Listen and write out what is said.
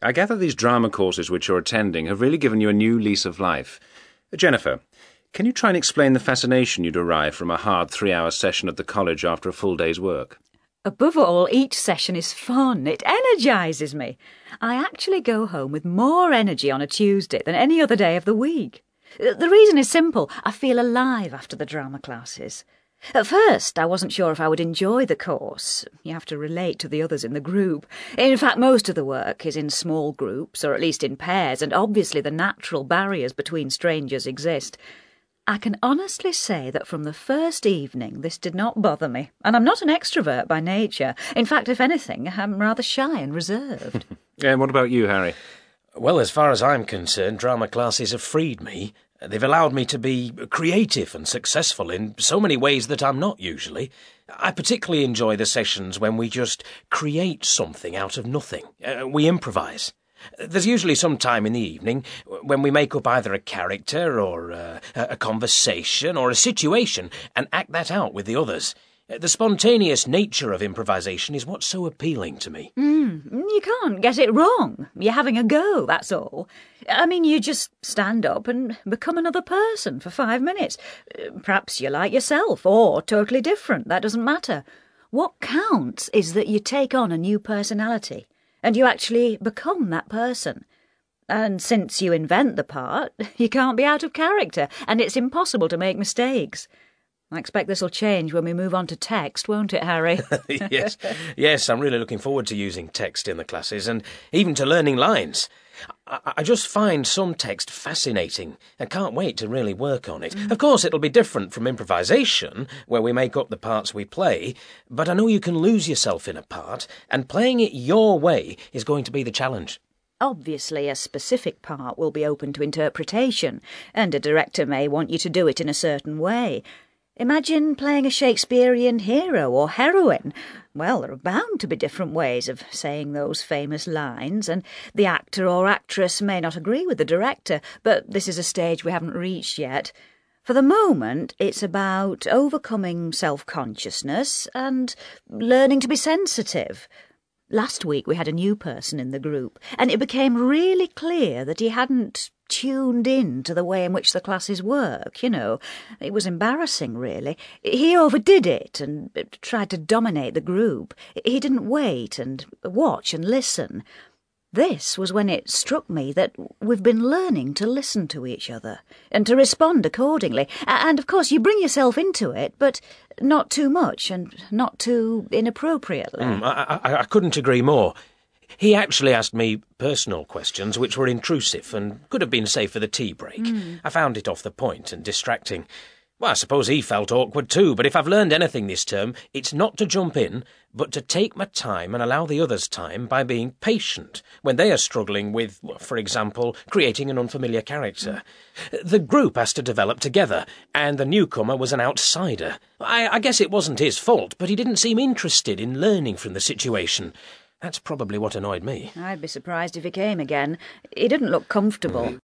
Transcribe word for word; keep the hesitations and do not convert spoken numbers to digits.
I gather these drama courses which you're attending have really given you a new lease of life. Jennifer, can you try and explain the fascination you derive from a hard three-hour session at the college after a full day's work? Above all, each session is fun. It energises me. I actually go home with more energy on a Tuesday than any other day of the week. The reason is simple. I feel alive after the drama classes. At first, I wasn't sure if I would enjoy the course. You have to relate to the others in the group. In fact, most of the work is in small groups, or at least in pairs, and obviously the natural barriers between strangers exist. I can honestly say that from the first evening this did not bother me, and I'm not an extrovert by nature. In fact, if anything, I'm rather shy and reserved. And what about you, Harry? Well, as far as I'm concerned, drama classes have freed me. They've allowed me to be creative and successful in so many ways that I'm not usually. I particularly enjoy the sessions when we just create something out of nothing. Uh, we improvise. There's usually some time in the evening when we make up either a character or uh, a conversation or a situation and act that out with the others. The spontaneous nature of improvisation is what's so appealing to me. Mm, you can't get it wrong. You're having a go, that's all. I mean, you just stand up and become another person for five minutes. Perhaps you're like yourself, or totally different, that doesn't matter. What counts is that you take on a new personality, and you actually become that person. And since you invent the part, you can't be out of character, and it's impossible to make mistakes. I expect this'll change when we move on to text, won't it, Harry? yes, yes, I'm really looking forward to using text in the classes and even to learning lines. I, I just find some text fascinating and can't wait to really work on it. Mm. Of course, it'll be different from improvisation, where we make up the parts we play, but I know you can lose yourself in a part, and playing it your way is going to be the challenge. Obviously, a specific part will be open to interpretation, and a director may want you to do it in a certain way. Imagine playing a Shakespearean hero or heroine. Well, there are bound to be different ways of saying those famous lines, and the actor or actress may not agree with the director, but this is a stage we haven't reached yet. For the moment, it's about overcoming self-consciousness and learning to be sensitive. Last week we had a new person in the group, and it became really clear that he hadn't tuned in to the way in which the classes work, you know. It was embarrassing, really. He overdid it and tried to dominate the group. He didn't wait and watch and listen. This was when it struck me that we've been learning to listen to each other and to respond accordingly. And, of course, you bring yourself into it, but not too much and not too inappropriately. Mm, I, I, I couldn't agree more. He actually asked me personal questions which were intrusive and could have been safe for the tea break. Mm. I found it off the point and distracting. Well, I suppose he felt awkward too, but if I've learned anything this term, it's not to jump in, but to take my time and allow the others time by being patient when they are struggling with, for example, creating an unfamiliar character. Mm. The group has to develop together, and the newcomer was an outsider. I, I guess it wasn't his fault, but he didn't seem interested in learning from the situation. That's probably what annoyed me. I'd be surprised if he came again. He didn't look comfortable.